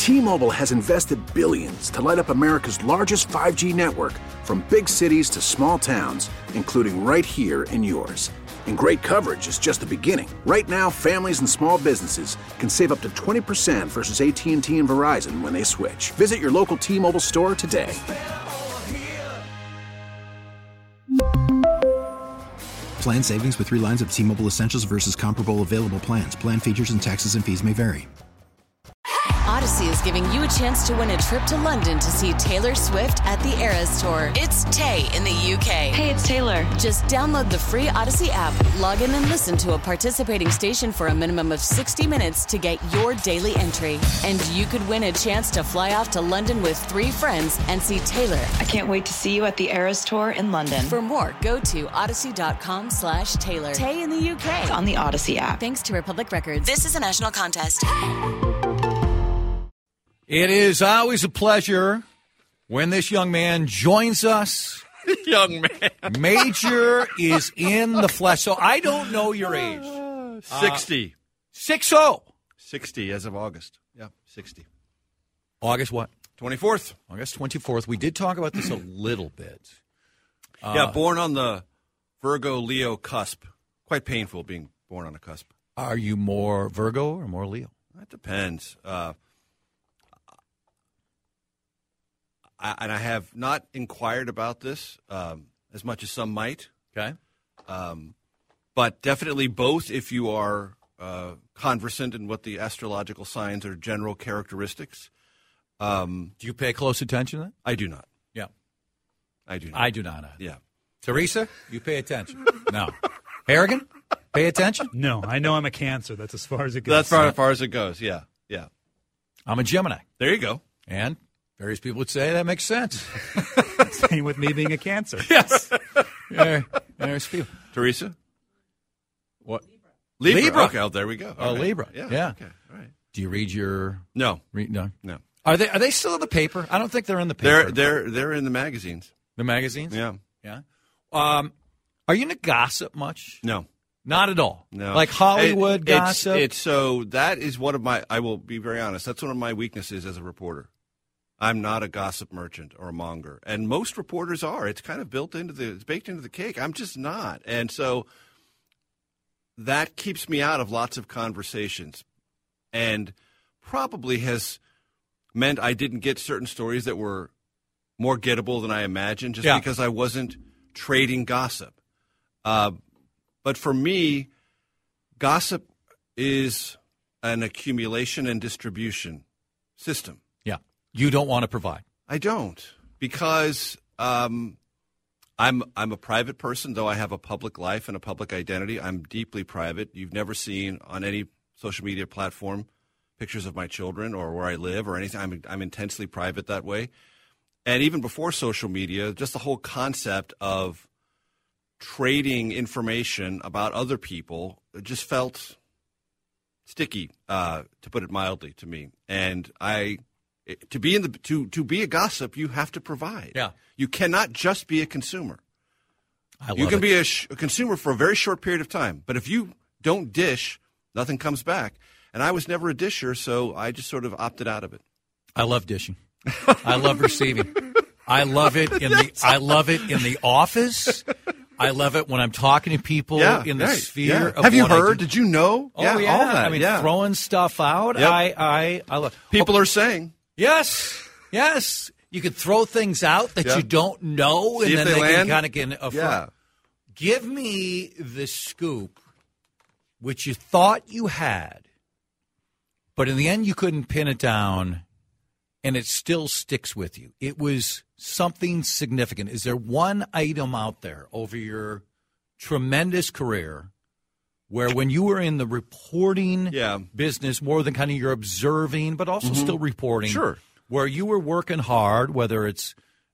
T-Mobile has invested billions to light up America's largest 5G network, from big cities to small towns, including right here in yours. And great coverage is just the beginning. Right now, families and small businesses can save up to 20% versus AT&T and Verizon when they switch. Visit your local T-Mobile store today. Plan savings with 3 lines of T-Mobile Essentials versus comparable available plans. Plan features and taxes and fees may vary. Odyssey is giving you a chance to win a trip to London to see Taylor Swift at the Eras Tour. It's Tay in the UK. Hey, it's Taylor. Just download the free Odyssey app, log in and listen to a participating station for a minimum of 60 minutes to get your daily entry. And you could win a chance to fly off to London with 3 friends and see Taylor. I can't wait to see you at the Eras Tour in London. For more, go to odyssey.com/Taylor. Tay in the UK. It's on the Odyssey app. Thanks to Republic Records. This is a national contest. It is always a pleasure when this young man joins us. Young man. Major is in the flesh. So I don't know your age. 60. 60. 60 as of August. Yeah, 60. August what? 24th. August 24th. We did talk about this a little bit. Yeah, born on the Virgo-Leo cusp. Quite painful being born on a cusp. Are you more Virgo or more Leo? That depends. And I have not inquired about this as much as some might. Okay. But definitely both if you are conversant in what the astrological signs are general characteristics. Do you pay close attention to that? I do not. Yeah. I do not. I do not. Yeah. Teresa, you pay attention. No. Harrigan, pay attention? No, I know I'm a Cancer. That's as far as it goes. That's as far as it goes, yeah. Yeah. I'm a Gemini. There you go. And various people would say that makes sense. Same with me being a Cancer. Yes. There's people. Teresa? What? Libra. Okay, oh, there we go. Oh, right. Libra. Yeah. Okay. All right. Do you read your? No. No. No. Are they still in the paper? I don't think they're in the paper. They're in the magazines. The magazines? Yeah. Yeah. Are you into gossip much? No. Not at all. No. Like Hollywood gossip? So that is one of my, I will be very honest, that's one of my weaknesses as a reporter. I'm not a gossip merchant or a monger. And most reporters are. It's kind of it's baked into the cake. I'm just not. And so that keeps me out of lots of conversations and probably has meant I didn't get certain stories that were more gettable than I imagined just because I wasn't trading gossip. But for me, gossip is an accumulation and distribution system. Yeah. You don't want to provide. I don't, because I'm a private person, though I have a public life and a public identity. I'm deeply private. You've never seen on any social media platform pictures of my children or where I live or anything. I'm intensely private that way. And even before social media, just the whole concept of trading information about other people just felt sticky, to put it mildly, to me. And to be a gossip, you have to provide. Yeah. You cannot just be a consumer. You can be a consumer for a very short period of time, but if you don't dish, nothing comes back. And I was never a disher, so I just sort of opted out of it. I love dishing. I love receiving. I love it in the office. I love it when I'm talking to people in the sphere of Have you what I heard? do. Did you know? Oh, yeah. All that. I mean, yeah. throwing stuff out. Yep. I love. People are saying. Yes. You could throw things out that you don't know, See and then if they land. can kind of get Yeah. Give me the scoop, which you thought you had, but in the end you couldn't pin it down, and it still sticks with you. It was something significant. Is there one item out there over your tremendous career where when you were in the reporting business, more than kind of you're observing, but also still reporting, where you were working hard, whether it's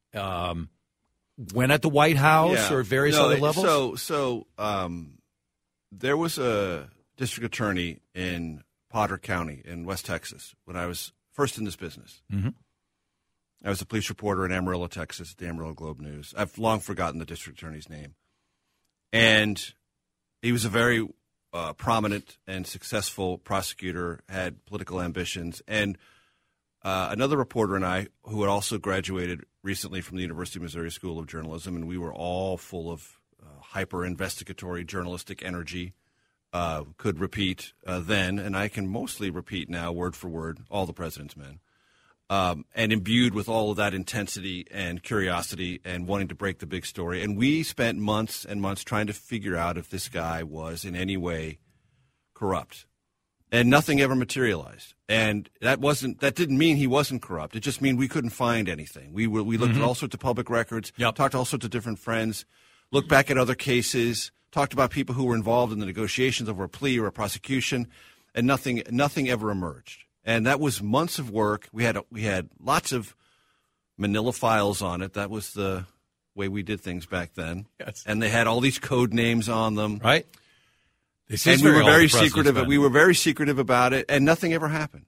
when at the White House or various other levels? So there was a district attorney in Potter County in West Texas when I was first in this business. Mm-hmm. I was a police reporter in Amarillo, Texas, at the Amarillo Globe News. I've long forgotten the district attorney's name. And he was a very prominent and successful prosecutor, had political ambitions. And another reporter and I, who had also graduated recently from the University of Missouri School of Journalism, and we were all full of hyper-investigatory journalistic energy, could repeat then, and I can mostly repeat now, word for word, All the President's Men, and imbued with all of that intensity and curiosity and wanting to break the big story. And we spent months and months trying to figure out if this guy was in any way corrupt. And nothing ever materialized. And that didn't mean he wasn't corrupt. It just meant we couldn't find anything. We looked at all sorts of public records, talked to all sorts of different friends, looked back at other cases, talked about people who were involved in the negotiations over a plea or a prosecution, and nothing ever emerged. And that was months of work. We had lots of manila files on it. That was the way we did things back then. Yes. And they had all these code names on them. Right. And we were very secretive. We were very secretive about it, and nothing ever happened.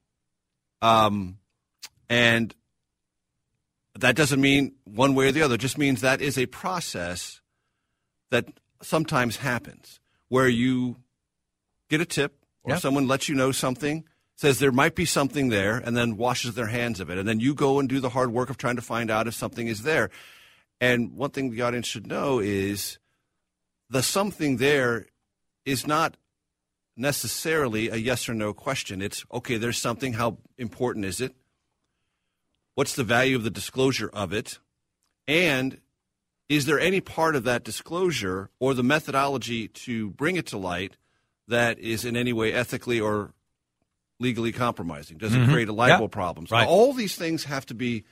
And that doesn't mean one way or the other. It just means that is a process that sometimes happens, where you get a tip or someone lets you know something, says there might be something there, and then washes their hands of it, and then you go and do the hard work of trying to find out if something is there. And one thing the audience should know is the something there is not necessarily a yes or no question. It's, okay, there's something. How important is it? What's the value of the disclosure of it? And is there any part of that disclosure or the methodology to bring it to light that is in any way ethically or legally compromising? Does it create a libel problem? So all these things have to be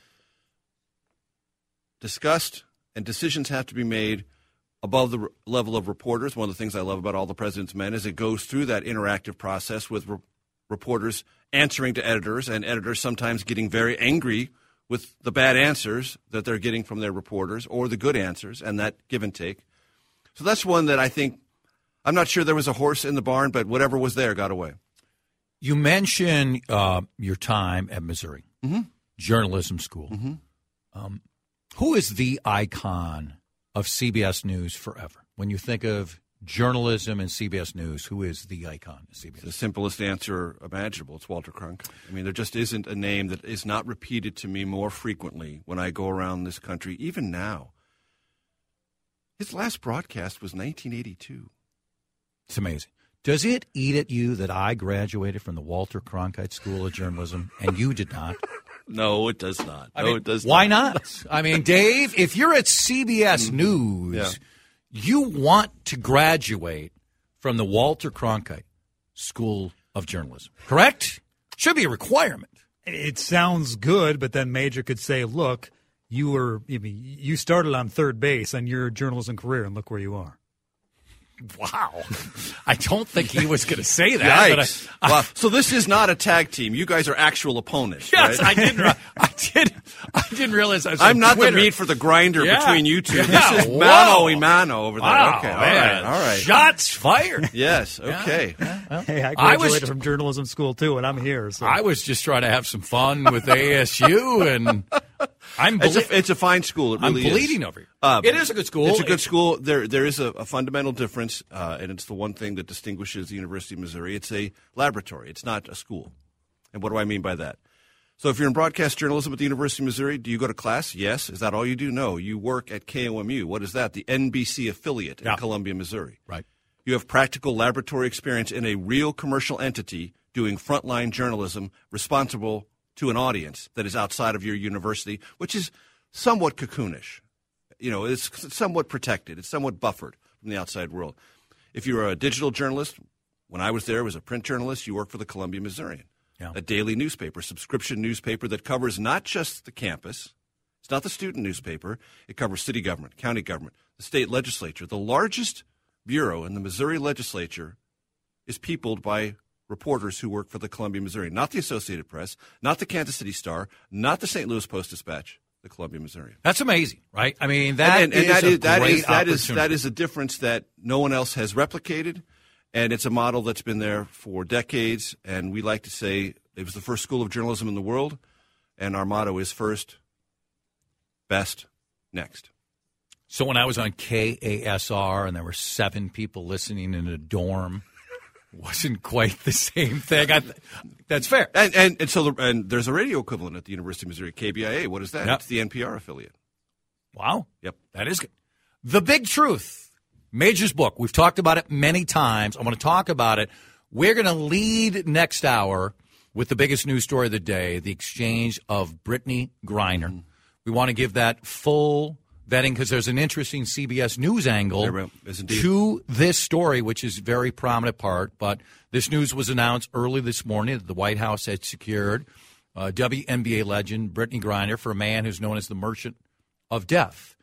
discussed, and decisions have to be made above the level of reporters. One of the things I love about All the President's Men is it goes through that interactive process with reporters answering to editors, and editors sometimes getting very angry with the bad answers that they're getting from their reporters or the good answers, and that give and take. So that's one that I think, I'm not sure there was a horse in the barn, but whatever was there got away. You mentioned your time at Missouri Journalism School. Who is the icon of CBS News forever? When you think of journalism and CBS News, who is the icon of CBS? The simplest answer imaginable. It's Walter Cronkite. I mean, there just isn't a name that is not repeated to me more frequently when I go around this country, even now. His last broadcast was 1982. It's amazing. Does it eat at you that I graduated from the Walter Cronkite School of Journalism and you did not? No, it does not. It does why not? I mean, Dave, if you're at CBS News, you want to graduate from the Walter Cronkite School of Journalism, correct? Should be a requirement. It sounds good, but then Major could say, look, you started on third base on your journalism career, and look where you are. Wow. I don't think he was going to say that. Yikes. But so this is not a tag team. You guys are actual opponents, yes, right? I didn't realize that. I'm not the meat for the grinder between you two. This is mano y mano over there. Wow, okay, man. all right. Shots fired. Yes, okay. Hey, I graduated from journalism school, too, and I'm here. So. I was just trying to have some fun with ASU, and it's a fine school. It really I'm bleeding is. Over you. It is a good school. It's a good school. There is a fundamental difference, and it's the one thing that distinguishes the University of Missouri. It's a laboratory. It's not a school. And what do I mean by that? So if you're in broadcast journalism at the University of Missouri, do you go to class? Yes. Is that all you do? No. You work at KOMU. What is that? The NBC affiliate in Columbia, Missouri. Right. You have practical laboratory experience in a real commercial entity doing frontline journalism responsible to an audience that is outside of your university, which is somewhat cocoonish. You know, it's somewhat protected. It's somewhat buffered from the outside world. If you're a digital journalist, when I was there, I was a print journalist, you work for the Columbia Missourian, a daily newspaper, subscription newspaper that covers not just the campus. It's not the student newspaper. It covers city government, county government, the state legislature. The largest bureau in the Missouri legislature is peopled by reporters who work for the Columbia Missourian, not the Associated Press, not the Kansas City Star, not the St. Louis Post-Dispatch, the Columbia Missourian. That amazing, right? I mean, that is a difference that no one else has replicated, and it's a model that's been there for decades, and we like to say it was the first school of journalism in the world, and our motto is first, best, next. So when I was on KASR and there were 7 people listening in a dorm, wasn't quite the same thing. That's fair. And so there's a radio equivalent at the University of Missouri, KBIA. What is that? Yep. It's the NPR affiliate. Wow. Yep. That is good. The Big Truth, Major's book. We've talked about it many times. I want to talk about it. We're going to lead next hour with the biggest news story of the day, the exchange of Brittney Griner. We want to give that full vetting because there's an interesting CBS News angle to this story, which is a very prominent part. But this news was announced early this morning that the White House had secured WNBA legend Brittney Griner for a man who's known as the Merchant of Death.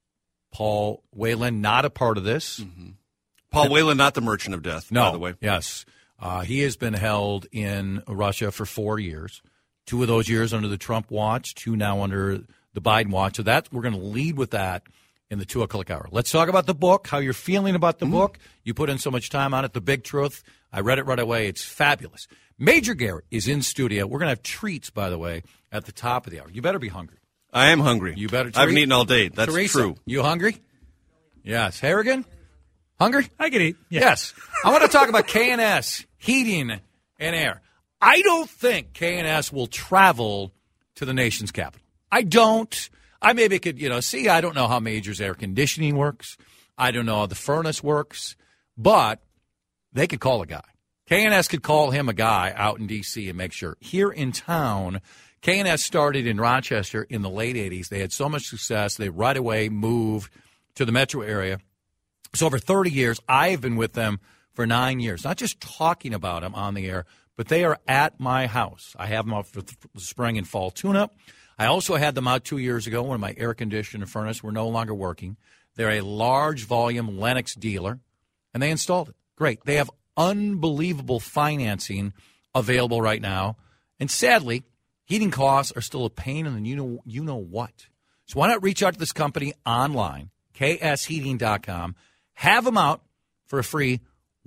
Paul Whelan, not a part of this. Mm-hmm. Paul Whelan, not the Merchant of Death, by the way. Yes. He has been held in Russia for 4 years. 2 of those years under the Trump watch, 2 now under the Biden watch. So we're going to lead with that in the 2 o'clock hour. Let's talk about the book, how you're feeling about the book. You put in so much time on it, The Big Truth. I read it right away. It's fabulous. Major Garrett is in studio. We're going to have treats, by the way, at the top of the hour. You better be hungry. I am hungry. You better. I haven't eaten all day. That's Teresa, true. You hungry? Yes. Harrigan? Hungry? I can eat. Yeah. Yes. I want to talk about K&S, heating and air. I don't think K&S will travel to the nation's capital. I don't. I maybe could, I don't know how Major's air conditioning works. I don't know how the furnace works. But they could call a guy. K&S could call him a guy out in D.C. and make sure. Here in town, K&S started in Rochester in the late 80s. They had so much success, they right away moved to the metro area. So over 30 years, I've been with them for 9 years, not just talking about them on the air, but they are at my house. I have them out for the spring and fall tune-up. I also had them out 2 years ago when my air conditioner and furnace were no longer working. They're a large volume Lennox dealer, and they installed it. Great. They have unbelievable financing available right now. And sadly, heating costs are still a pain in the you know what. So why not reach out to this company online, ksheating.com, have them out for a free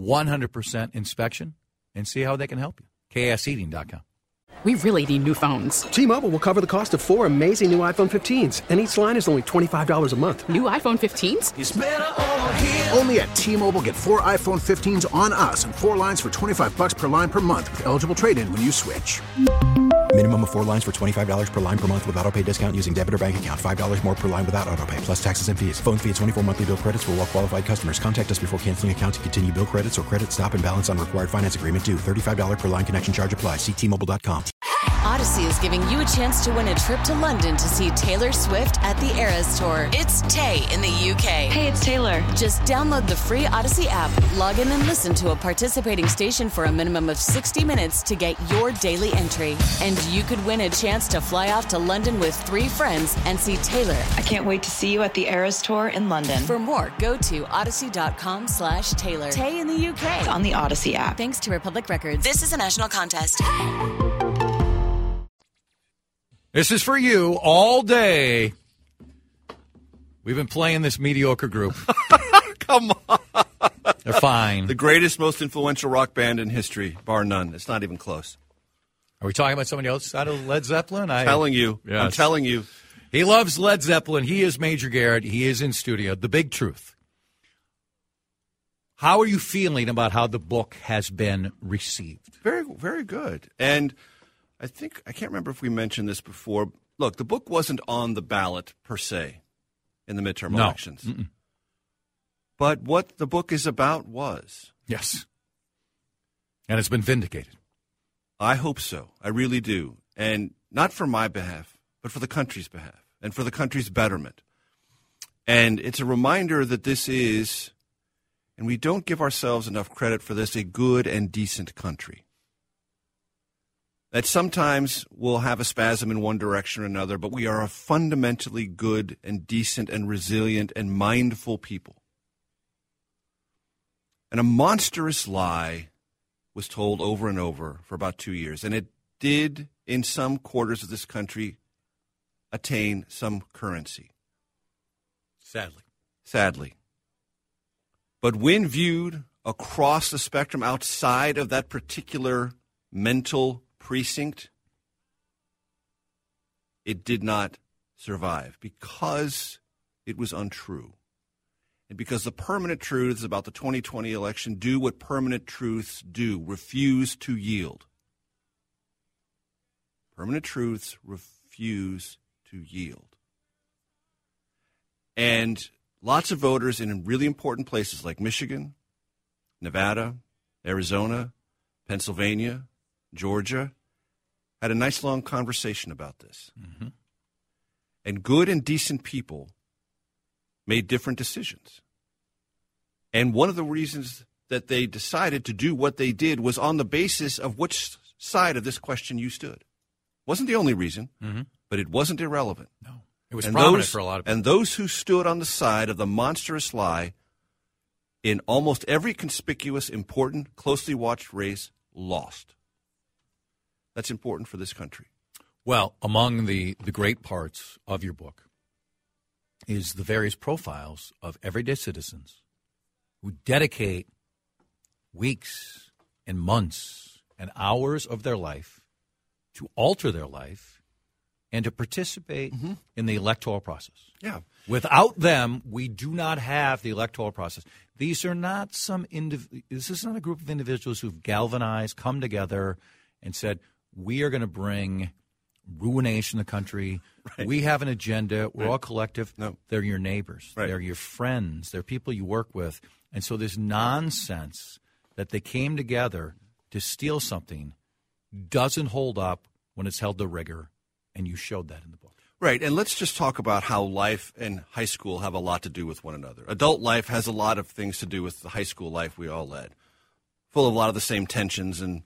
100% inspection, and see how they can help you. ksheating.com. We really need new phones. T-Mobile will cover the cost of 4 amazing new iPhone 15s, and each line is only $25 a month. New iPhone 15s? It's better over here. Only at T-Mobile, get 4 iPhone 15s on us and 4 lines for $25 per line per month with eligible trade-in when you switch. Minimum of 4 lines for $25 per line per month with autopay discount using debit or bank account. $5 more per line without autopay, plus taxes and fees. Phone fee at 24 monthly bill credits for well-qualified customers. Contact us before canceling account to continue bill credits or credit stop and balance on required finance agreement due. $35 per line connection charge applies. See T-Mobile.com. Odyssey is giving you a chance to win a trip to London to see Taylor Swift at the Eras Tour. It's Tay in the UK. Hey, it's Taylor. Just download the free Odyssey app, log in and listen to a participating station for a minimum of 60 minutes to get your daily entry. And you could win a chance to fly off to London with 3 friends and see Taylor. I can't wait to see you at the Eras Tour in London. For more, go to odyssey.com/Taylor. Tay in the UK. It's on the Odyssey app. Thanks to Republic Records. This is a national contest. This is for you all day. We've been playing this mediocre group. Come on. They're fine. The greatest, most influential rock band in history, bar none. It's not even close. Are we talking about somebody else out of Led Zeppelin? I'm telling you. He loves Led Zeppelin. He is Major Garrett. He is in studio. The Big Truth. How are you feeling about how the book has been received? Very, very good. And I can't remember if we mentioned this before. Look, the book wasn't on the ballot per se in the midterm elections. Mm-mm. But what the book is about was. Yes. And it's been vindicated. I hope so. I really do. And not for my behalf, but for the country's behalf and for the country's betterment. And it's a reminder that this is, and we don't give ourselves enough credit for this, a good and decent country. That sometimes we'll have a spasm in one direction or another, but we are a fundamentally good and decent and resilient and mindful people. And a monstrous lie was told over and over for about 2 years, and it did, in some quarters of this country, attain some currency. Sadly. But when viewed across the spectrum outside of that particular mental precinct, it did not survive because it was untrue. And because the permanent truths about the 2020 election do what permanent truths do, refuse to yield. Permanent truths refuse to yield. And lots of voters in really important places like Michigan, Nevada, Arizona, Pennsylvania, Georgia, had a nice long conversation about this. Mm-hmm. And good and decent people made different decisions. And one of the reasons that they decided to do what they did was on the basis of which side of this question you stood. Wasn't the only reason, but it wasn't irrelevant. No, it was prominent for a lot of people. And those who stood on the side of the monstrous lie in almost every conspicuous, important, closely watched race lost. That's important for this country. Well, among the great parts of your book is the various profiles of everyday citizens who dedicate weeks and months and hours of their life to alter their life and to participate in the electoral process. Yeah. Without them, we do not have the electoral process. These are not this is not a group of individuals who've galvanized, come together, and said, we are going to bring ruination in the country. Right. We have an agenda. We're all collective. No. They're your neighbors. Right. They're your friends. They're people you work with. And so this nonsense that they came together to steal something doesn't hold up when it's held to rigor, and you showed that in the book. Right, and let's just talk about how life and high school have a lot to do with one another. Adult life has a lot of things to do with the high school life we all led, full of a lot of the same tensions and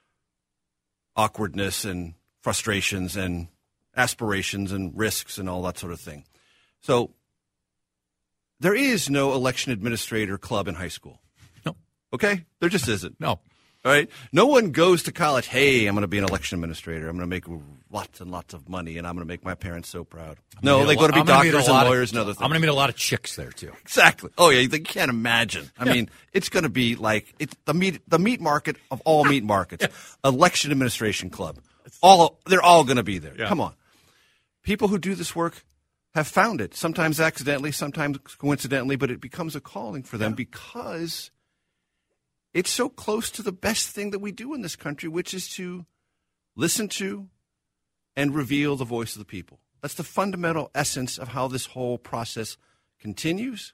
awkwardness and frustrations and aspirations and risks and all that sort of thing. So there is no election administrator club in high school. No. Okay? There just isn't. No. All right? No one goes to college, hey, I'm going to be an election administrator. I'm going to make lots and lots of money, and I'm going to make my parents so proud. No, they go to be doctors and lawyers and other things. I'm going to meet a lot of chicks there, too. Exactly. Oh, yeah, you can't imagine. I mean, it's going to be like it's the meat market of all meat markets. Election administration club. They're all going to be there. Yeah. Come on. People who do this work have found it, sometimes accidentally, sometimes coincidentally, but it becomes a calling for them because it's so close to the best thing that we do in this country, which is to listen to and reveal the voice of the people. That's the fundamental essence of how this whole process continues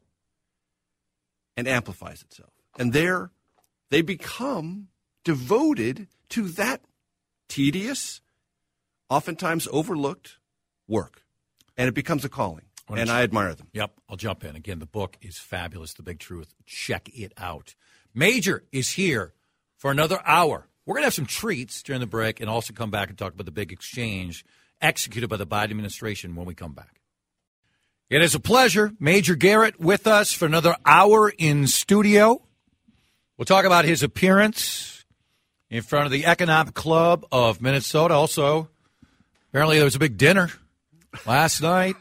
and amplifies itself. And there they become devoted to that tedious, oftentimes overlooked work. And it becomes a calling. And I admire them. Yep, I'll jump in. Again, the book is fabulous, The Big Truth. Check it out. Major is here for another hour. We're going to have some treats during the break and also come back and talk about the big exchange executed by the Biden administration when we come back. It is a pleasure. Major Garrett with us for another hour in studio. We'll talk about his appearance in front of the Economic Club of Minnesota. Also, apparently there was a big dinner last night.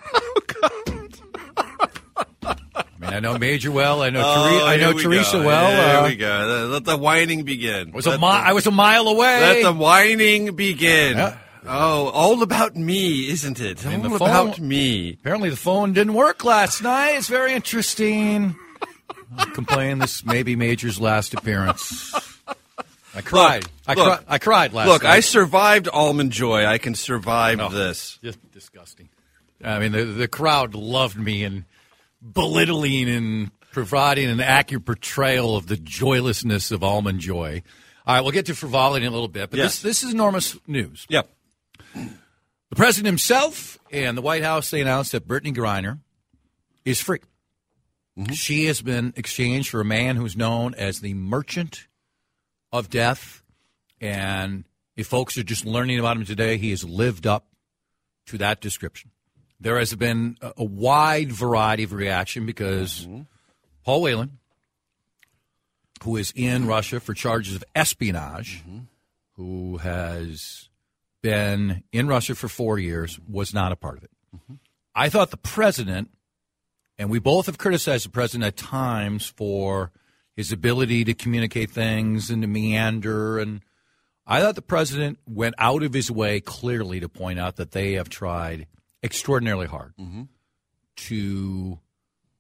I know Major well. I know Teresa well. Here we go. Let the whining begin. I was a mile away. Let the whining begin. Yeah. Oh, all about me, isn't it? All about me. Apparently the phone didn't work last night. It's very interesting. I'll complain this may be Major's last appearance. I cried. I cried last night. Look, I survived Almond Joy. I can survive this. Just disgusting. I mean, the crowd loved me and belittling and providing an accurate portrayal of the joylessness of Almond Joy. All right, we'll get to frivolity in a little bit, but this is enormous news. Yep. The president himself and the White House, they announced that Brittany Griner is free. Mm-hmm. She has been exchanged for a man who's known as the Merchant of Death, and if folks are just learning about him today, he has lived up to that description. There has been a wide variety of reaction because Paul Whelan, who is in Russia for charges of espionage, who has been in Russia for 4 years, was not a part of it. I thought the president, and we both have criticized the president at times for his ability to communicate things and to meander, and I thought the president went out of his way clearly to point out that they have tried extraordinarily hard to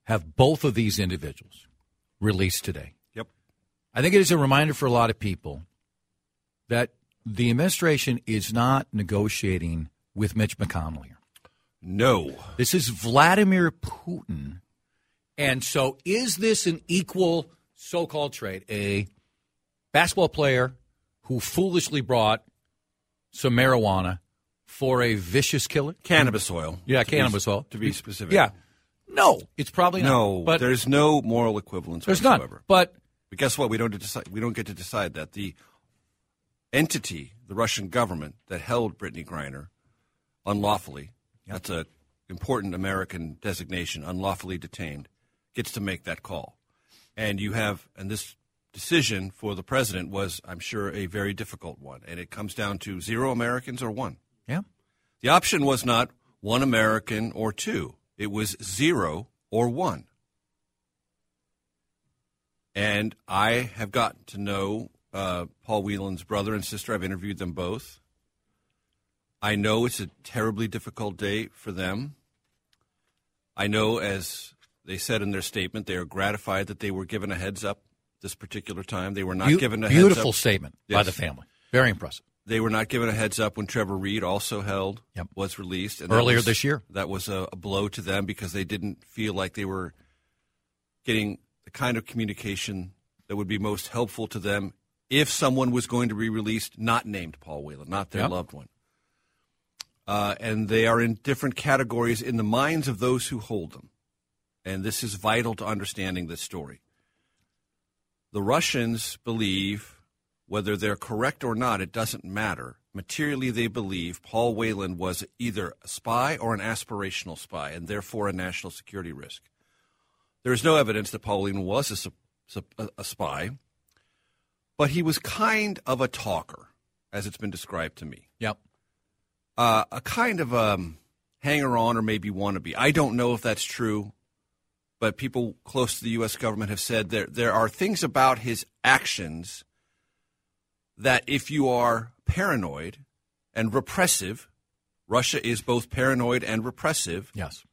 have both of these individuals released today. Yep. I think it is a reminder for a lot of people that the administration is not negotiating with Mitch McConnell here. No. This is Vladimir Putin. And so is this an equal so-called trade? A basketball player who foolishly brought some marijuana for a vicious killer? Cannabis oil. Yeah, cannabis oil. To be specific. Yeah. No, it's probably not. No, but there's no moral equivalence there's whatsoever. none. But guess what? We don't get to decide that. The entity, the Russian government that held Brittany Griner unlawfully, that's an important American designation, unlawfully detained, gets to make that call. And this decision for the president was, I'm sure, a very difficult one. And it comes down to 0 Americans or 1. yeah, The option was not 1 American or 2. It was 0 or 1. And I have gotten to know Paul Whelan's brother and sister. I've interviewed them both. I know it's a terribly difficult day for them. I know, as they said in their statement, they are gratified that they were given a heads up this particular time. They were not given a heads up. Beautiful statement by the family. Very impressive. They were not given a heads up when Trevor Reed, also held, was released. And earlier this year. That was a blow to them because they didn't feel like they were getting the kind of communication that would be most helpful to them if someone was going to be released, not named Paul Whelan, not their loved one. And they are in different categories in the minds of those who hold them. And this is vital to understanding this story. The Russians believe, whether they're correct or not, it doesn't matter. Materially, they believe Paul Whelan was either a spy or an aspirational spy, and therefore a national security risk. There is no evidence that Paul Whelan was a spy, but he was kind of a talker, as it's been described to me. Yep. A kind of hanger-on or maybe wannabe. I don't know if that's true, but people close to the U.S. government have said there are things about his actions that if you are paranoid and repressive, Russia is both paranoid and repressive. Yes.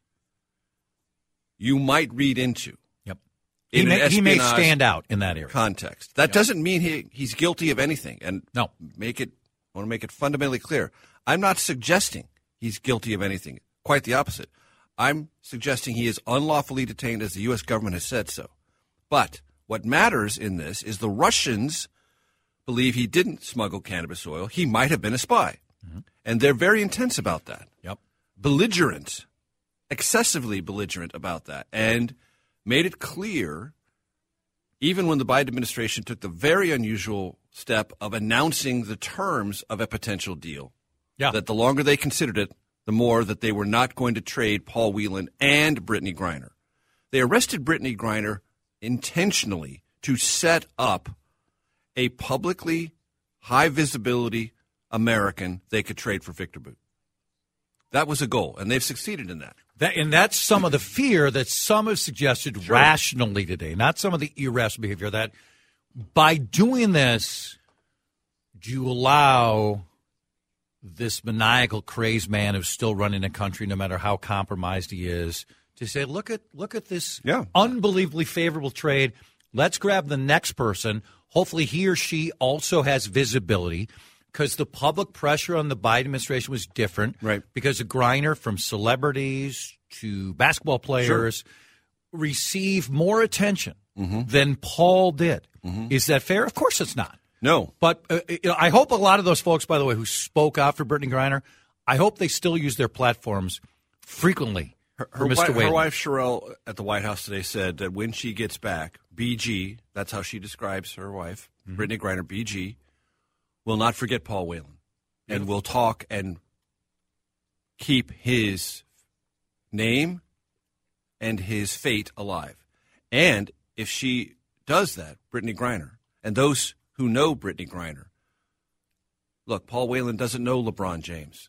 You might read into. Yep. He may stand out in that area. Context. That doesn't mean he's guilty of anything. And no. I want to make it fundamentally clear. I'm not suggesting he's guilty of anything. Quite the opposite. I'm suggesting he is unlawfully detained as the U.S. government has said so. But what matters in this is the Russians believe he didn't smuggle cannabis oil. He might have been a spy. Mm-hmm. And they're very intense about that. Yep. Belligerent, excessively belligerent about that, and made it clear, even when the Biden administration took the very unusual step of announcing the terms of a potential deal, that the longer they considered it, the more that they were not going to trade Paul Whelan and Brittany Griner. They arrested Brittany Griner intentionally to set up a publicly high-visibility American they could trade for Victor Bout. That was a goal, and they've succeeded in that. And that's some of the fear that some have suggested rationally today, not some of the irrational behavior, that by doing this, do you allow this maniacal, crazed man who's still running a country, no matter how compromised he is, to say, look at this unbelievably favorable trade. Let's grab the next person. Hopefully he or she also has visibility, because the public pressure on the Biden administration was different. Right. Because of Griner, from celebrities to basketball players, receive more attention than Paul did. Mm-hmm. Is that fair? Of course it's not. No. But I hope a lot of those folks, by the way, who spoke out for Brittany Griner, I hope they still use their platforms frequently for Mr. Whelan. Her wife, Sherelle, at the White House today said that when she gets back, BG, that's how she describes her wife, Brittany Griner, BG, will not forget Paul Whelan and will talk and keep his name and his fate alive. And if she does that, Brittany Griner, and those who know Brittany Griner, look, Paul Whelan doesn't know LeBron James.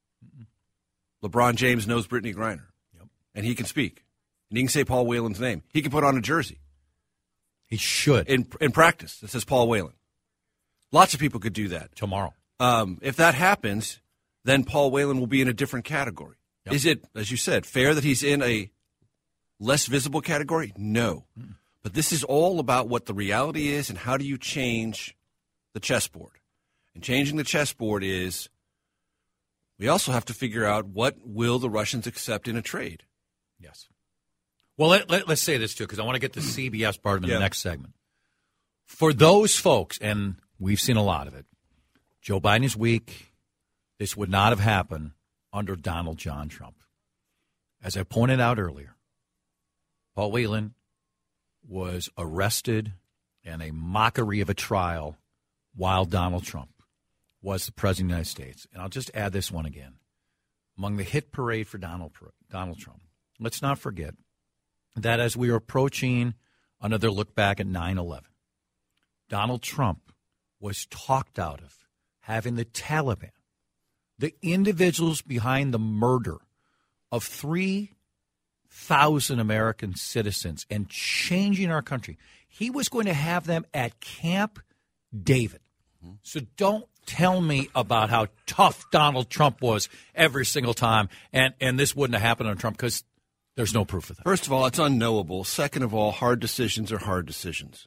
LeBron James knows Brittany Griner, and he can speak. And he can say Paul Whelan's name. He can put on a jersey. He should. In practice, that says Paul Whelan. Lots of people could do that. Tomorrow. If that happens, then Paul Whelan will be in a different category. Is it, as you said, fair that he's in a less visible category? No. But this is all about what the reality is and how do you change the chessboard. And changing the chessboard is we also have to figure out what will the Russians accept in a trade. Yes. Well, let's say this, too, because I want to get the CBS part of it in the next segment. For those folks, and we've seen a lot of it, Joe Biden is weak. This would not have happened under Donald John Trump. As I pointed out earlier, Paul Whelan was arrested in a mockery of a trial while Donald Trump was the president of the United States. And I'll just add this one again. Among the hit parade for Donald Trump, let's not forget that as we are approaching another look back at 9/11, Donald Trump was talked out of having the Taliban, the individuals behind the murder of 3,000 American citizens and changing our country. He was going to have them at Camp David. So don't tell me about how tough Donald Trump was every single time, and this wouldn't have happened on Trump because there's no proof of that. First of all, it's unknowable. Second of all, hard decisions are hard decisions.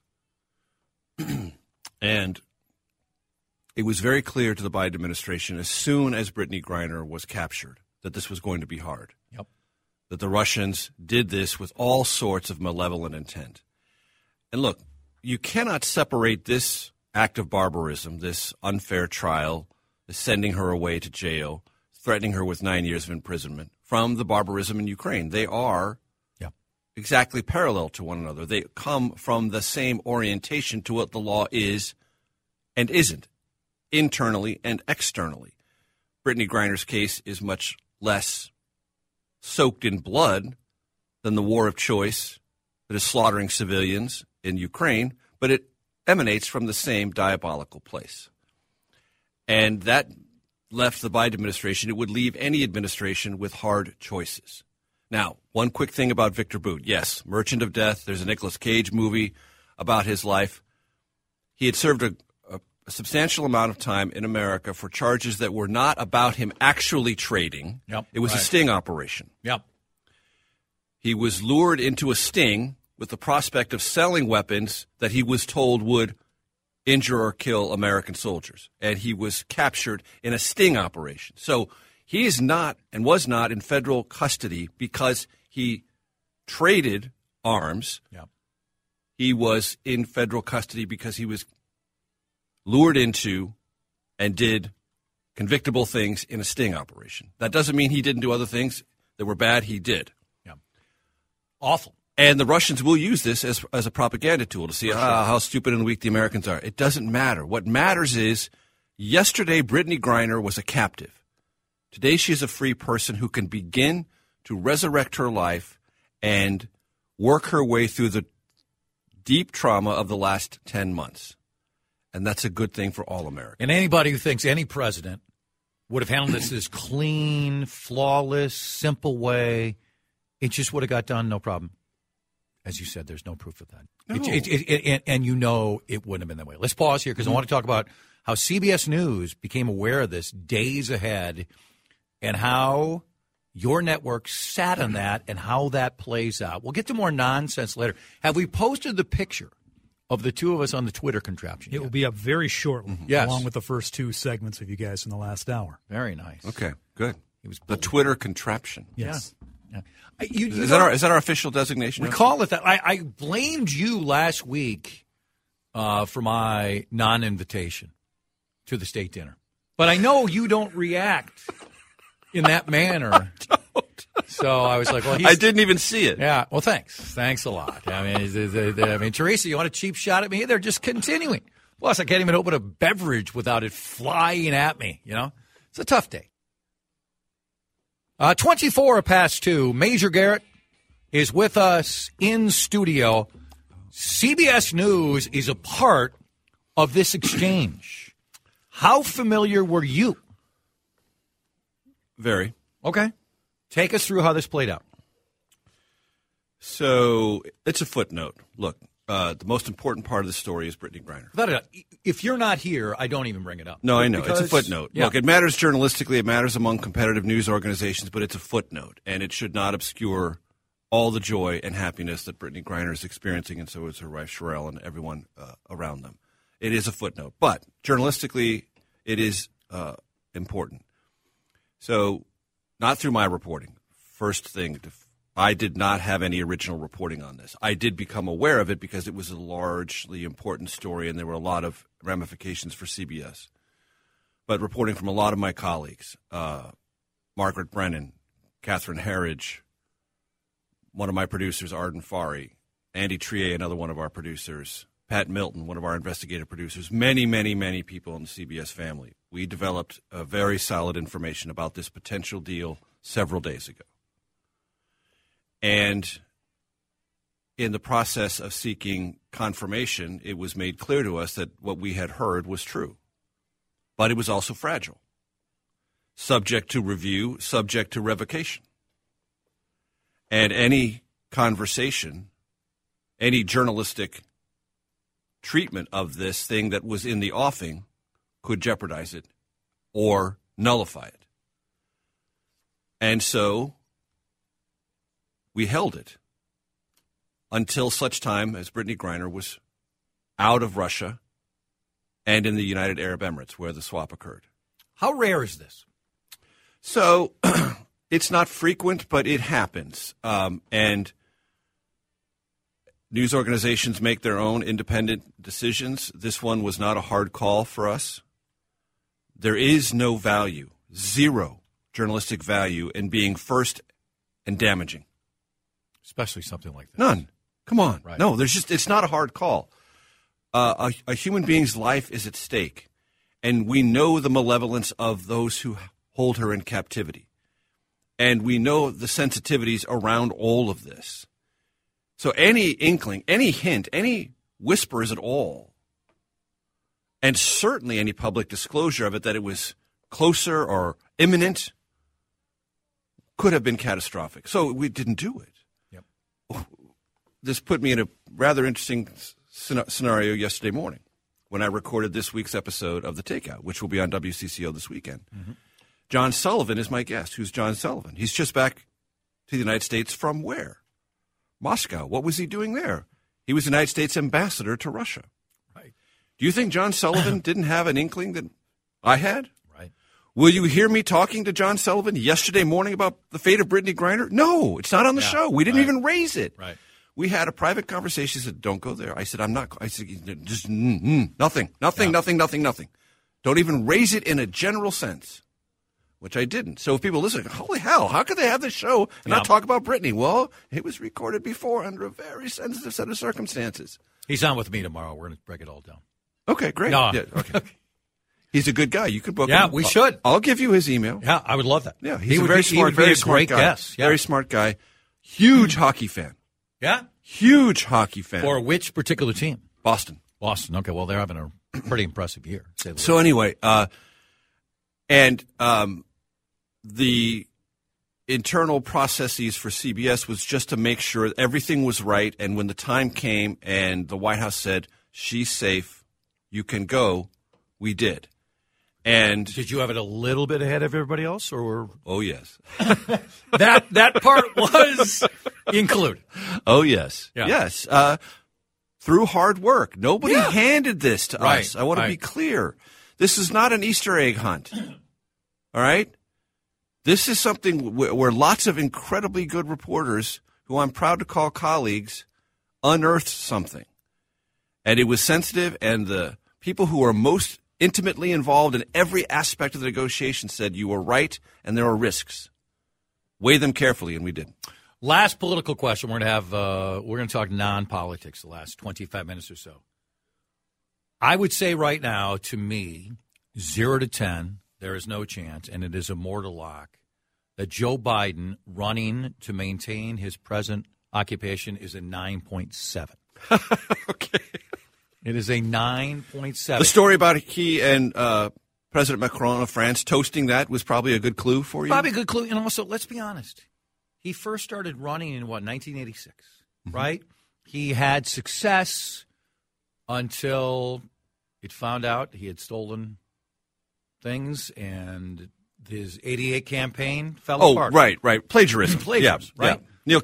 And it was very clear to the Biden administration as soon as Brittany Griner was captured that this was going to be hard. Yep. That the Russians did this with all sorts of malevolent intent. And look, you cannot separate this act of barbarism, this unfair trial, this sending her away to jail, threatening her with 9 years of imprisonment, from the barbarism in Ukraine. They are exactly parallel to one another. They come from the same orientation to what the law is and isn't, internally and externally. Brittany Griner's case is much less soaked in blood than the war of choice that is slaughtering civilians in Ukraine, but it emanates from the same diabolical place. And that left the Biden administration. It would leave any administration with hard choices. Now, one quick thing about Victor Bout. Yes, Merchant of Death. There's a Nicolas Cage movie about his life. He had served a substantial amount of time in America for charges that were not about him actually trading. Yep, it was a sting operation. Yep. He was lured into a sting with the prospect of selling weapons that he was told would injure or kill American soldiers. And he was captured in a sting operation. So he is not and was not in federal custody because he traded arms. Yep. He was in federal custody because he was lured into and did convictable things in a sting operation. That doesn't mean he didn't do other things that were bad. He did. Yeah. Awful. And the Russians will use this as a propaganda tool to see how stupid and weak the Americans are. It doesn't matter. What matters is yesterday Brittany Griner was a captive. Today she is a free person who can begin to resurrect her life and work her way through the deep trauma of the last 10 months. And that's a good thing for all Americans. And anybody who thinks any president would have handled this clean, flawless, simple way, it just would have got done, no problem. As you said, there's no proof of that. No. And you know it wouldn't have been that way. Let's pause here because I want to talk about how CBS News became aware of this days ahead and how your network sat on that and how that plays out. We'll get to more nonsense later. Have we posted the picture of the two of us on the Twitter contraption? It will be up very shortly, Yes. along with the first two segments of you guys in the last hour. Very nice. Okay, good. It was The Twitter contraption. Yes. Yeah. You Is know, that our official designation? we call it that. I blamed you last week for my non-invitation to the state dinner. But I know you don't react in that manner. So I was like, well, I didn't even see it. Yeah, well, thanks. Thanks a lot. I mean, Teresa, you want a cheap shot at me? They're just continuing. Plus, I can't even open a beverage without it flying at me, you know? It's a tough day. 24 past 2. Major Garrett is with us in studio. CBS News is a part of this exchange. How familiar were you? Very. Okay. Take us through how this played out. So it's a footnote. Look, the most important part of the story is Brittany Griner. If you're not here, I don't even bring it up. No, I know. Because, it's a footnote. Yeah. Look, it matters journalistically. It matters among competitive news organizations, but it's a footnote, and it should not obscure all the joy and happiness that Brittany Griner is experiencing, and so is her wife Sherelle and everyone around them. It is a footnote, but journalistically, it is important. So, not through my reporting. First thing, I did not have any original reporting on this. I did become aware of it because it was a largely important story, and there were a lot of ramifications for CBS. But reporting from a lot of my colleagues, Margaret Brennan, Catherine Herridge, one of my producers, Arden Fari, Andy Trier, another one of our producers, Pat Milton, one of our investigative producers, many, many, many people in the CBS family. We developed very solid information about this potential deal several days ago. And in the process of seeking confirmation, it was made clear to us that what we had heard was true. But it was also fragile, subject to review, subject to revocation. And any conversation, any journalistic treatment of this thing that was in the offing could jeopardize it or nullify it. And so we held it until such time as Brittany Griner was out of Russia and in the United Arab Emirates, where the swap occurred. How rare is this? So it's not frequent, but it happens. And news organizations make their own independent decisions. This one was not a hard call for us. There is no value, zero journalistic value in being first and damaging. Especially something like this. None. Come on. Right. No, it's not a hard call. A human being's life is at stake, and we know the malevolence of those who hold her in captivity. And we know the sensitivities around all of this. So any inkling, any hint, any whispers at all, and certainly any public disclosure of it that it was closer or imminent, could have been catastrophic. So we didn't do it. This put me in a rather interesting scenario yesterday morning when I recorded this week's episode of The Takeout, which will be on WCCO this weekend. Mm-hmm. John Sullivan is my guest. Who's John Sullivan? He's just back to the United States from where? Moscow. What was he doing there? He was the United States ambassador to Russia. Right. Do you think John Sullivan didn't have an inkling that I had? Right. Will you hear me talking to John Sullivan yesterday morning about the fate of Brittany Griner? No, it's not on the show. We didn't even raise it. Right. We had a private conversation. He said, don't go there. I said, I'm not. I said, just nothing. Don't even raise it in a general sense, which I didn't. So if people listen, holy hell, how could they have this show and not talk about Brittany? Well, it was recorded before under a very sensitive set of circumstances. He's on with me tomorrow. We're going to break it all down. Okay, great. No. Yeah, okay. He's a good guy. You could book him. Yeah, we should. I'll give you his email. Yeah, I would love that. Yeah, he's a very smart, very smart guy. Guest. Yeah. Very smart guy. Huge hockey fan. Yeah? Huge hockey fan. For which particular team? Boston. Boston. Okay, well, they're having a pretty impressive year. So anyway, the internal processes for CBS was just to make sure everything was right, and when the time came and the White House said, she's safe, you can go, we did. And did you have it a little bit ahead of everybody else, or? Oh, yes. that part was included. Oh, yes. Yeah. Yes. Through hard work. Nobody handed this to us. I want to be clear. This is not an Easter egg hunt. All right? This is something where lots of incredibly good reporters, who I'm proud to call colleagues, unearthed something. And it was sensitive, and the people who are most intimately involved in every aspect of the negotiation said you were right and there are risks. Weigh them carefully, and we did. Last political question. We're going to talk non-politics the last 25 minutes or so. I would say right now, to me, 0 to 10, there is no chance, and it is a mortal lock, that Joe Biden running to maintain his present occupation is a 9.7. Okay. It is a 9.7. The story about he and President Macron of France toasting that was probably a good clue for you? Probably a good clue. And also, let's be honest. He first started running in, 1986, right? He had success until it found out he had stolen things, and his 88 campaign fell apart. Oh, right. Plagiarism. Plagiarism, right? Yeah. Neil Kinnock.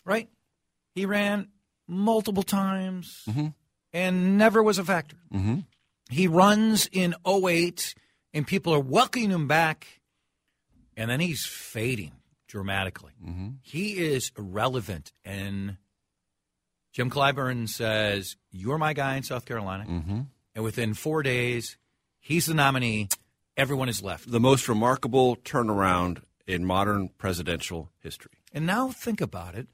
right? He ran multiple times and never was a factor. He runs in 2008, and people are welcoming him back, and then he's fading dramatically. He is irrelevant, and Jim Clyburn says, you're my guy in South Carolina, and within 4 days, he's the nominee. Everyone is left. The most remarkable turnaround in modern presidential history. And now think about it.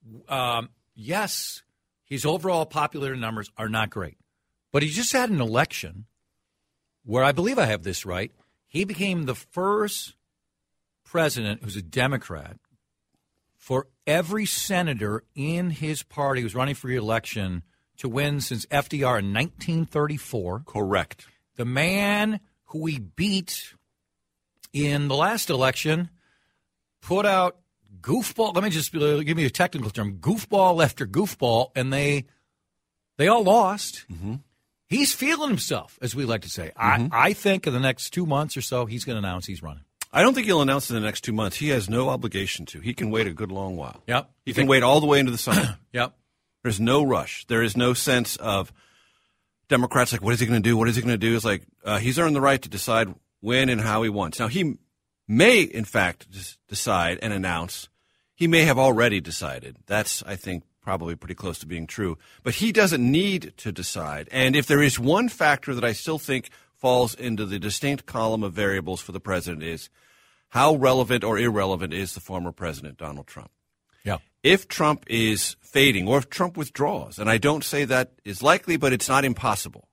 Yes, his overall popularity numbers are not great. But he just had an election where I believe I have this right. He became the first president who's a Democrat for every senator in his party who's running for re-election to win since FDR in 1934. Correct. The man who he beat in the last election put out goofball. Let me just give me a technical term. Goofball after goofball, and they all lost. He's feeling himself, as we like to say. I think in the next 2 months or so, he's going to announce he's running. I don't think he'll announce in the next 2 months. He has no obligation to. He can wait a good long while. Yep. He can wait all the way into the summer. Yep. There's no rush. There is no sense of Democrats like, what is he going to do? What is he going to do? It's like he's earned the right to decide when and how he wants. Now, he may, in fact, decide and announce. He may have already decided. That's, I think, probably pretty close to being true. But he doesn't need to decide. And if there is one factor that I still think falls into the distinct column of variables for the president is how relevant or irrelevant is the former president, Donald Trump. Yeah. If Trump is fading or if Trump withdraws, and I don't say that is likely, but it's not impossible,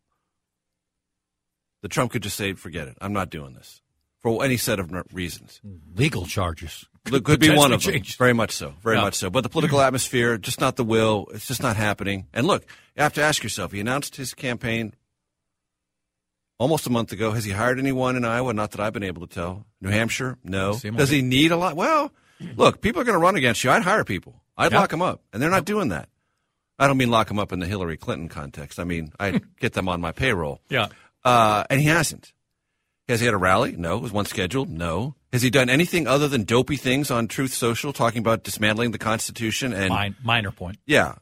that Trump could just say, forget it, I'm not doing this for any set of reasons. Legal charges. Could be one of them. Change. Very much so. Very much so. But the political atmosphere, just not the will. It's just not happening. And look, you have to ask yourself, he announced his campaign almost a month ago. Has he hired anyone in Iowa? Not that I've been able to tell. New Hampshire? No. Does he need a lot? Well, look, people are going to run against you. I'd hire people. I'd lock them up. And they're not doing that. I don't mean lock them up in the Hillary Clinton context. I mean, I'd get them on my payroll. Yeah. And he hasn't. Has he had a rally? No. Was one scheduled? No. Has he done anything other than dopey things on Truth Social, talking about dismantling the Constitution? And minor point. Yeah.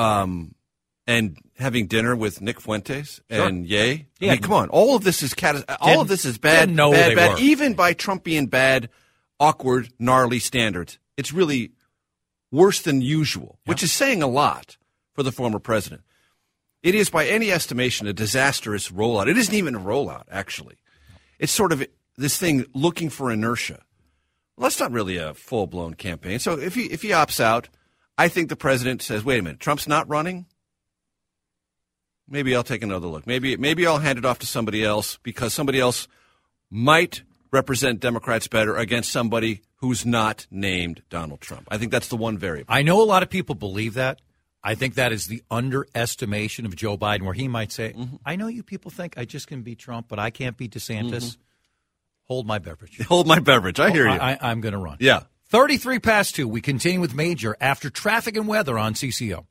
And having dinner with Nick Fuentes and Ye. Yeah. I mean, come on. All of this is all of this is bad. Bad. Even by Trumpian bad, awkward, gnarly standards, it's really worse than usual, which is saying a lot for the former president. It is, by any estimation, a disastrous rollout. It isn't even a rollout, actually. It's sort of this thing looking for inertia. Well, that's not really a full-blown campaign. So if he opts out, I think the president says, wait a minute, Trump's not running? Maybe I'll take another look. Maybe I'll hand it off to somebody else because somebody else might represent Democrats better against somebody who's not named Donald Trump. I think that's the one variable. I know a lot of people believe that. I think that is the underestimation of Joe Biden, where he might say, I know you people think I just can beat Trump, but I can't beat DeSantis. Hold my beverage. Hold my beverage. I hear you. I'm going to run. Yeah. 33 past 2. We continue with Major after traffic and weather on CCO.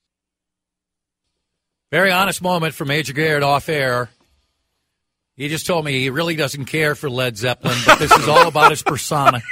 Very honest moment for Major Garrett off air. He just told me he really doesn't care for Led Zeppelin, but this is all about his persona.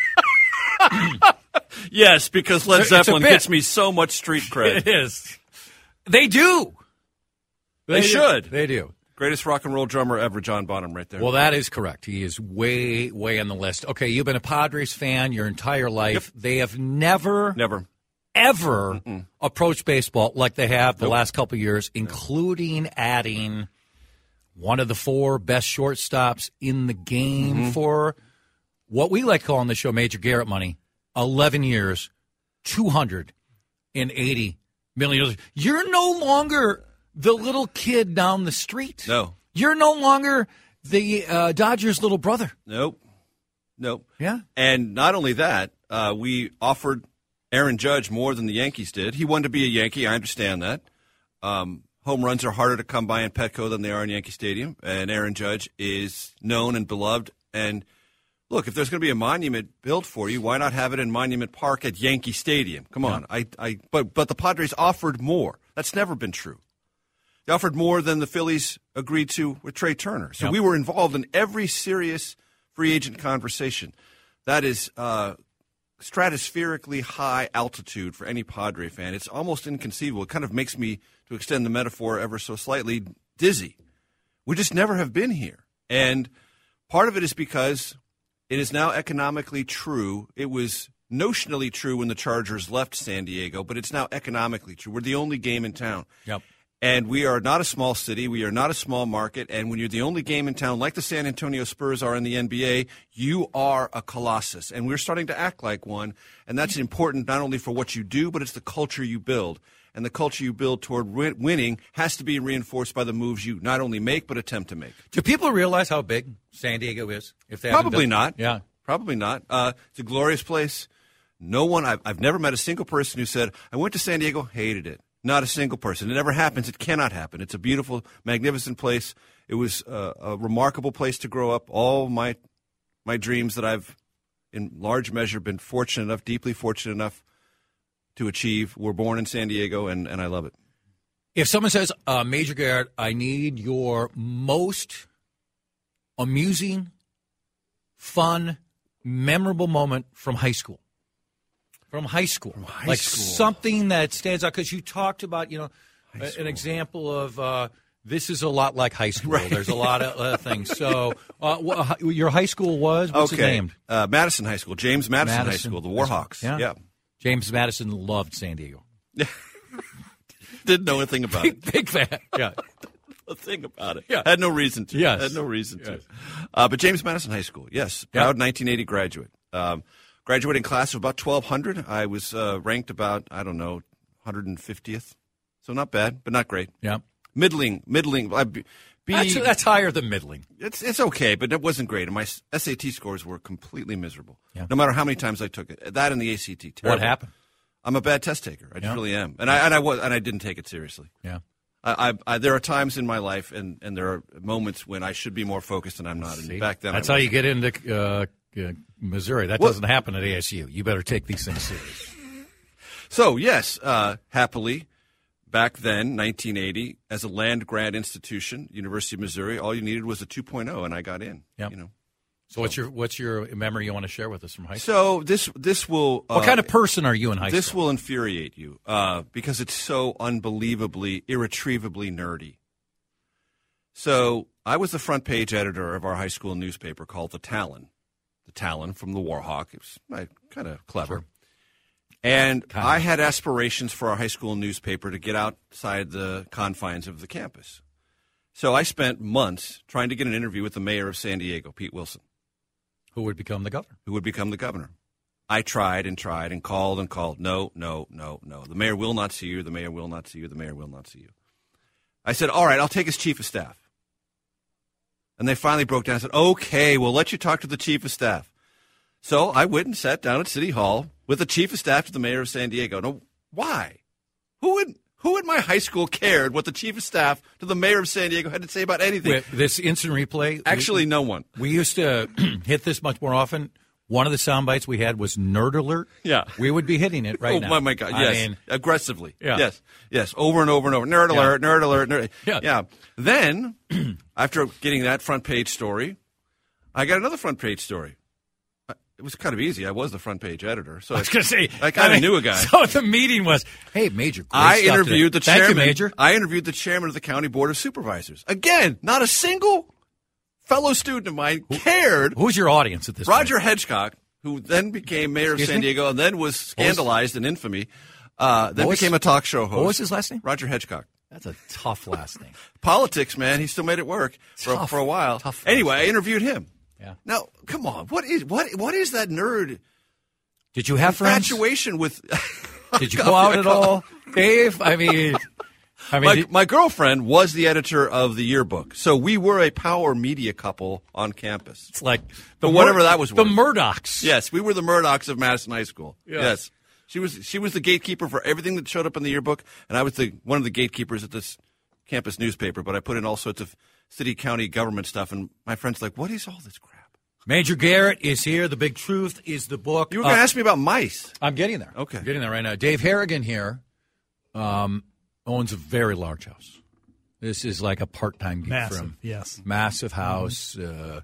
Yes, because Led Zeppelin gets me so much street cred. It is. They do. They should. They do. Greatest rock and roll drummer ever, John Bonham, right there. Well, that is correct. He is way, way on the list. Okay, you've been a Padres fan your entire life. Yep. They have never, ever approached baseball like they have the last couple of years, including adding one of the 4 best shortstops in the game for what we like calling the show Major Garrett money. 11 years, $280 million. You're no longer the little kid down the street. No. You're no longer the Dodgers' little brother. Nope. Yeah. And not only that, we offered Aaron Judge more than the Yankees did. He wanted to be a Yankee. I understand that. Home runs are harder to come by in Petco than they are in Yankee Stadium. And Aaron Judge is known and beloved. And look, if there's going to be a monument built for you, why not have it in Monument Park at Yankee Stadium? Come on. But the Padres offered more. That's never been true. They offered more than the Phillies agreed to with Trey Turner. So we were involved in every serious free agent conversation. That is stratospherically high altitude for any Padre fan. It's almost inconceivable. It kind of makes me, to extend the metaphor ever so slightly, dizzy. We just never have been here. And part of it is because it is now economically true. It was notionally true when the Chargers left San Diego, but it's now economically true. We're the only game in town. Yep. And we are not a small city. We are not a small market. And when you're the only game in town, like the San Antonio Spurs are in the NBA, you are a colossus. And we're starting to act like one. And that's important not only for what you do, but it's the culture you build. And the culture you build toward winning has to be reinforced by the moves you not only make, but attempt to make. Do people realize how big San Diego is? If they Probably not. Yeah. Probably not. It's a glorious place. No one, I've never met a single person who said, I went to San Diego, hated it. Not a single person. It never happens. It cannot happen. It's a beautiful, magnificent place. It was a remarkable place to grow up. All my dreams that I've, in large measure, been fortunate enough, deeply fortunate enough to achieve were born in San Diego, and I love it. If someone says, Major Garrett, I need your most amusing, fun, memorable moment from high school. From high school. Something that stands out, because you talked about, an example of this is a lot like high school. Right. There's a lot of things. So your high school was? What's it named? Madison High School. James Madison High School, the Warhawks. Yeah. James Madison loved San Diego. Didn't know a thing about it. Big fan. Yeah. A thing about it. Yeah. Had no reason to. Yes. Had no reason yes. to. But James Madison High School, yes. Proud 1980 graduate. Graduating class of about 1,200. I was ranked about, 150th. So not bad, but not great. Yeah. Middling. That's higher than middling. It's okay, but it wasn't great. And my SAT scores were completely miserable. Yeah. No matter how many times I took it. That and the ACT. Terrible. What happened? I'm a bad test taker. I just really am. And I didn't take it seriously. Yeah. There are times in my life and there are moments when I should be more focused and I'm not. And back then, that's how you get into Missouri. That doesn't happen at ASU. You better take these things serious. So, yes, happily, back then, 1980, as a land-grant institution, University of Missouri, all you needed was a 2.0, and I got in. Yep. So what's your memory you want to share with us from high So school? this will... what kind of person are you in high school? This will infuriate you because it's so unbelievably, irretrievably nerdy. So I was the front page editor of our high school newspaper called The Talon. The Talon from the Warhawk. It was kind of clever. Sure. And I had aspirations for our high school newspaper to get outside the confines of the campus. So I spent months trying to get an interview with the mayor of San Diego, Pete Wilson. Who would become the governor. I tried and called and called. No. The mayor will not see you. The mayor will not see you. The mayor will not see you. I said, all right, I'll take his chief of staff. And they finally broke down and said, okay, we'll let you talk to the chief of staff. So I went and sat down at City Hall with the chief of staff to the mayor of San Diego. Now, why? Who in my high school cared what the chief of staff to the mayor of San Diego had to say about anything? With this instant replay? Actually, no one. We used to hit this much more often. One of the sound bites we had was Nerd Alert. Yeah. We would be hitting it right now. Oh, my God. Yes. Aggressively. Yeah. Yes. Over and over and over. Nerd Alert, Nerd Alert, Nerd. Yeah. Then, after getting that front page story, I got another front page story. It was kind of easy. I was the front page editor. So I was going to say. I kind of knew a guy. So the meeting was, hey, Major, I interviewed the chairman. Thank you, Major. I interviewed the chairman of the County Board of Supervisors. Again, not a single fellow student of mine cared. Who's your audience at this Roger point? Hedgecock, who then became mayor of San Diego and then was scandalized in infamy, then became a talk show host. What was his last name? Roger Hedgecock. That's a tough last name. Politics, man. He still made it work for a while. Tough. Anyway, I interviewed him. Yeah. Now, come on. What is that nerd? Did you have friends? Infatuation with. Did you go out at all, Dave? I mean, my girlfriend was the editor of the yearbook, so we were a power media couple on campus. It's like whatever that was. The worth. Murdochs. Yes, we were the Murdochs of Madison High School. Yes. She was the gatekeeper for everything that showed up in the yearbook, and I was one of the gatekeepers at this campus newspaper. But I put in all sorts of city, county government stuff, and my friends like, what is all this crap? Major Garrett is here. The Big Truth is the book. You were going to ask me about mice. I'm getting there. Okay. I'm getting there right now. Dave Harrigan here owns a very large house. This is like a part-time gig for him. Yes. Massive house,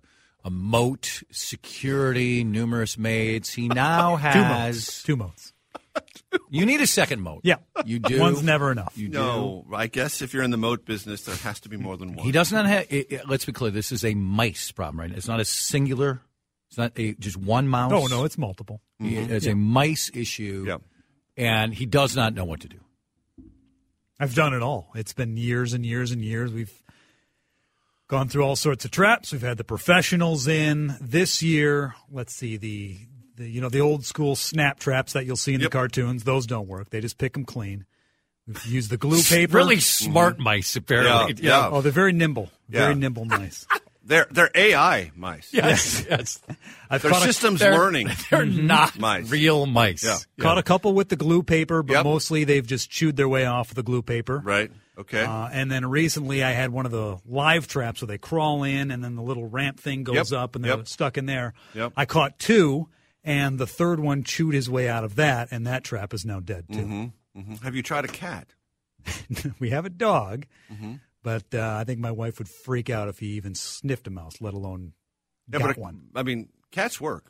a moat, security, numerous maids. He now has Two moats. You need a second moat. Yeah. You do. One's never enough. You do. No, I guess if you're in the moat business, there has to be more than one. He does not have. Let's be clear. This is a mice problem, right? It's not a singular. It's not just one mouse. No, it's multiple. It's a mice issue, Yeah. and he does not know what to do. I've done it all. It's been years and years and years. We've gone through all sorts of traps. We've had the professionals in this year. Let's see the old school snap traps that you'll see in the cartoons. Those don't work. They just pick them clean. We've used the glue paper. Really smart mice, apparently. Yeah. Oh, they're very nimble. Very Yeah. nimble mice. They're AI mice. Yes. I've They're caught systems They're- learning. They're not Mice. real mice. Yeah. caught a couple with the glue paper, but Yep. mostly they've just chewed their way off the glue paper. Right. Okay. And then recently I had one of the live traps where they crawl in and then the little ramp thing goes Yep. up and they're Yep. stuck in there. Yep. I caught two, and the third one chewed his way out of that, and that trap is now dead too. Have you tried a cat? We have a dog, Mm-hmm. but I think my wife would freak out if he even sniffed a mouse, let alone got one. I mean, cats work.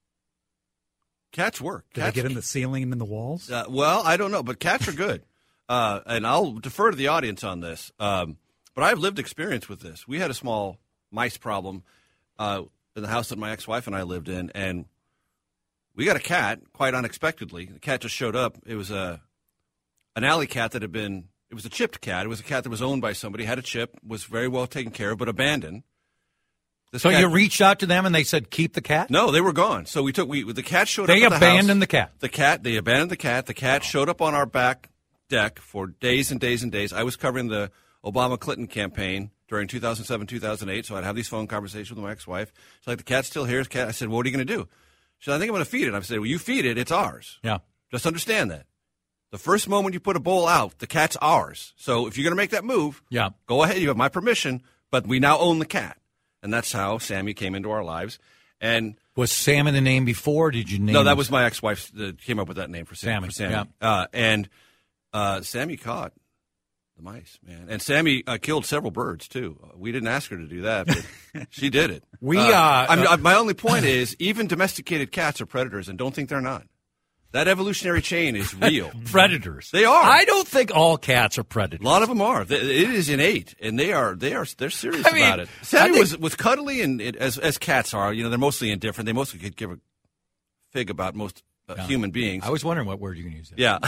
Cats work. Did Cats, they get in the ceiling and in the walls? well, I don't know, but cats are good. And I'll defer to the audience on this. But I have lived experience with this. We had a small mice problem in the house that my ex-wife and I lived in, and we got a cat quite unexpectedly. The cat just showed up. It was an alley cat that had been – it was a chipped cat. It was a cat that was owned by somebody, had a chip, was very well taken care of, but abandoned. This So cat- you reached out to them and they said, keep the cat? No, they were gone. So the cat showed They up at the house. abandoned the cat. They abandoned the cat. The cat showed up on our back deck for days and days and days. I was covering the Obama-Clinton campaign during 2007, 2008, so I'd have these phone conversations with my ex-wife. She's like, the cat's still here. Cat. I said, well, what are you going to do? She said, I think I'm going to feed it. I said, well, you feed it. It's ours. Yeah. Just understand that. The first moment you put a bowl out, the cat's ours. So if you're going to make that move, Yeah. go ahead. You have my permission, but we now own the cat. And that's how Sammy came into our lives. And Was Sam in the name before? Or did you name no, that him? was my ex-wife that came up with that name for Sammy. Sammy, And Sammy caught the mice, man. And Sammy killed several birds, too. We didn't ask her to do that, but she did it. My only point is, even domesticated cats are predators, and don't think they're not. That evolutionary chain is real. Predators. They are. I don't think all cats are predators. A lot of them are. It is innate, and they're serious I mean, about it. I Sammy think- was cuddly, and as cats are. You know, they're mostly indifferent. They mostly could give a fig about most human beings. I was wondering what word you can use there. Yeah.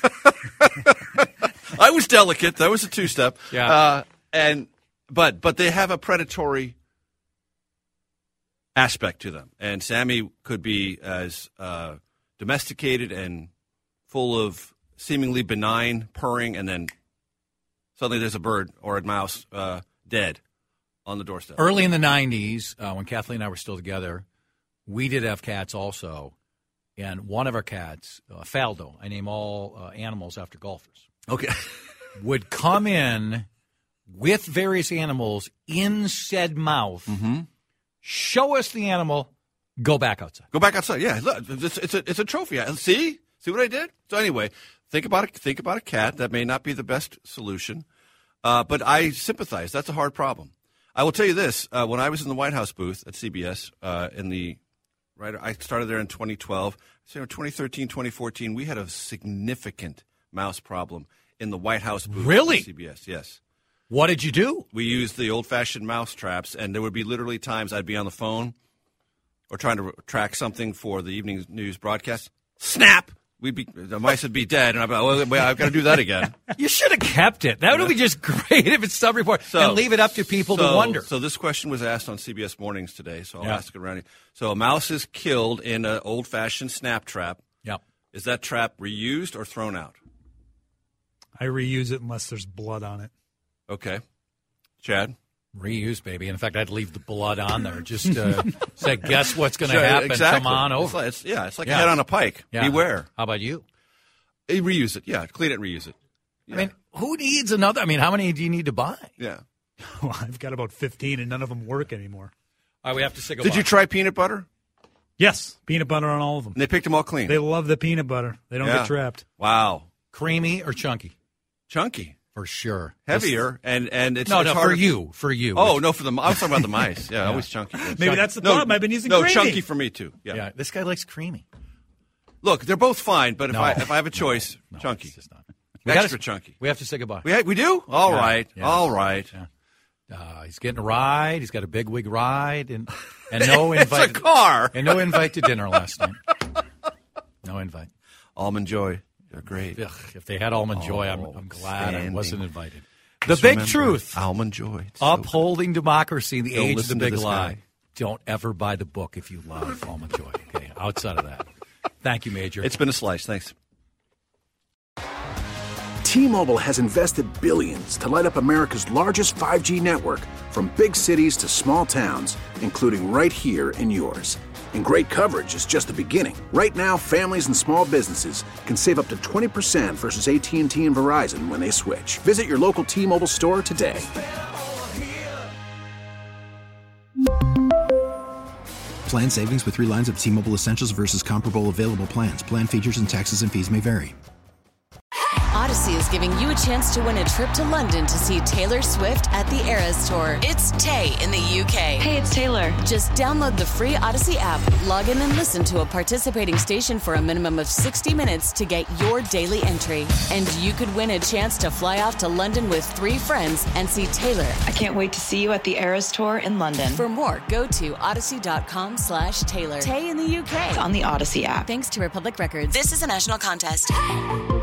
I was delicate. That was a two-step. Yeah. But they have a predatory aspect to them, and Sammy could be as domesticated and full of seemingly benign purring, and then suddenly there's a bird or a mouse dead on the doorstep. Early in the 90s, when Kathleen and I were still together, we did have cats also. And one of our cats, Faldo, I name all animals after golfers, Okay. would come in with various animals in said mouth, show us the animal, go back outside. Go back outside. Yeah, look, it's a trophy. See what I did. So anyway, think about a cat. That may not be the best solution, but I sympathize. That's a hard problem. I will tell you this: when I was in the White House booth at CBS, I started there in 2012. So in 2013, 2014, we had a significant mouse problem in the White House booth. Really? At CBS, yes. What did you do? We used the old-fashioned mouse traps, and there would be literally times I'd be on the phone or trying to track something for the evening news broadcast. Snap! The mice would be dead, and I'd be like, well, wait, I've got to do that again. You should have kept it. That would be just great if it's sub report and leave it up to people to wonder. So this question was asked on CBS Mornings today, so I'll ask it around here. So a mouse is killed in an old-fashioned snap trap. Yep. Is that trap reused or thrown out? I reuse it unless there's blood on it. Okay. Chad? Reuse, baby. In fact, I'd leave the blood on there. Just say, guess what's going to happen? Exactly. Come on over. It's like a head on a pike. Yeah. Beware. How about you? Reuse it. Yeah, clean it and reuse it. Yeah. I mean, who needs another? I mean, how many do you need to buy? Yeah. Well, I've got about 15, and none of them work anymore. All right, we have to say goodbye. Did you try peanut butter? Yes, peanut butter on all of them. And they picked them all clean. They love the peanut butter. They don't get trapped. Wow. Creamy or chunky? Chunky. for sure. Heavier, and it's no, it's for harder. you. Oh, no, for the I was talking about the mice. Yeah, always chunky. Maybe that's the problem. I've been using creamy. Chunky for me too. Yeah. This guy likes creamy. Look, they're both fine, but if No. I have a choice, No, chunky. it's just not. Extra chunky. We have to say goodbye. We do? All Yeah, right. yeah. All right. Yeah. He's getting a ride. He's got a big wig ride, and no It's invite. a car. And no invite to dinner last night. No invite. Almond Joy. They're great. Ugh, if they had Almond Joy, I'm glad I outstanding. wasn't invited. The Just big remember, truth. Almond Joy. It's so Upholding democracy in the Don't age of the listen to big this lie. guy. Don't ever buy the book if you love Almond Joy. Okay, outside of that. Thank you, Major. It's been a slice. Thanks. T-Mobile has invested billions to light up America's largest 5G network, from big cities to small towns, including right here in yours. And great coverage is just the beginning. Right now, families and small businesses can save up to 20% versus AT&T and Verizon when they switch. Visit your local T-Mobile store today. Plan savings with 3 lines of T-Mobile Essentials versus comparable available plans. Plan features and taxes and fees may vary. Odyssey is giving you a chance to win a trip to London to see Taylor Swift at the Eras Tour. It's Tay in the UK. Hey, it's Taylor. Just download the free Odyssey app, log in and listen to a participating station for a minimum of 60 minutes to get your daily entry. And you could win a chance to fly off to London with 3 friends and see Taylor. I can't wait to see you at the Eras Tour in London. For more, go to odyssey.com/Taylor. Tay in the UK. It's on the Odyssey app. Thanks to Republic Records. This is a national contest.